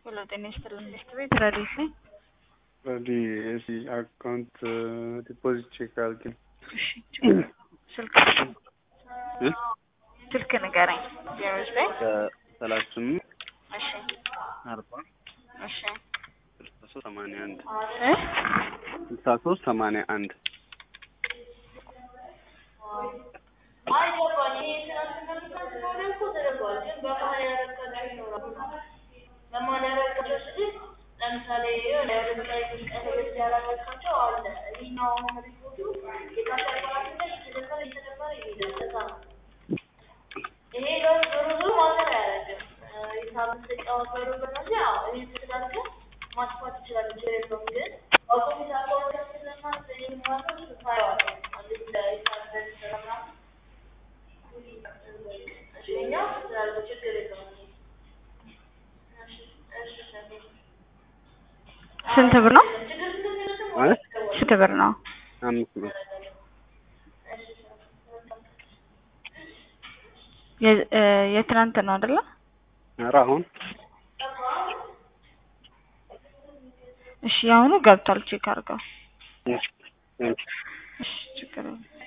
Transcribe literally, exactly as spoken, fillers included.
Hello, tienes el industry tradition. Ready easy account uh, deposit check አድርገን ስልክ ስልክ ንገረኝ። ዜሮ ዘጠኝ ሰላሳ ስምንት እሺ አርባ እሺ ስልሳ ሶስት ሰማንያ አንድ እ ስልሳ ሶስት ሰማንያ አንድ ለምሳሌ ለርቀይ ከሰለች ያላወቃቸው አለ ይሄኛው ሪፖርቱ የታሰራው ስለዚህ የተደረገ ይደረሳል ይሄ ነው ብዙ ማለት አይደለም የታም ተጫው በሩ በመጃ ይሄ ተዳርገ ማጥፋት ይችላል ጀሬም ግን አውቶማቲክ አውቶማቲክ ስለማ ስለዚህ ማለት ነው ታይዋል አንድ ላይ ታደረ ሰላም እኛ ስላለ ችግር የለውም ስንት ብር ነው? ማለት ስንት ብር ነው? አምስት ብር የትናንት ነው አይደለ? ኧረ አሁን እሺ አሁኑ ገብቷል ቼክ አድርገው። እሺ እሺ ችግር የለም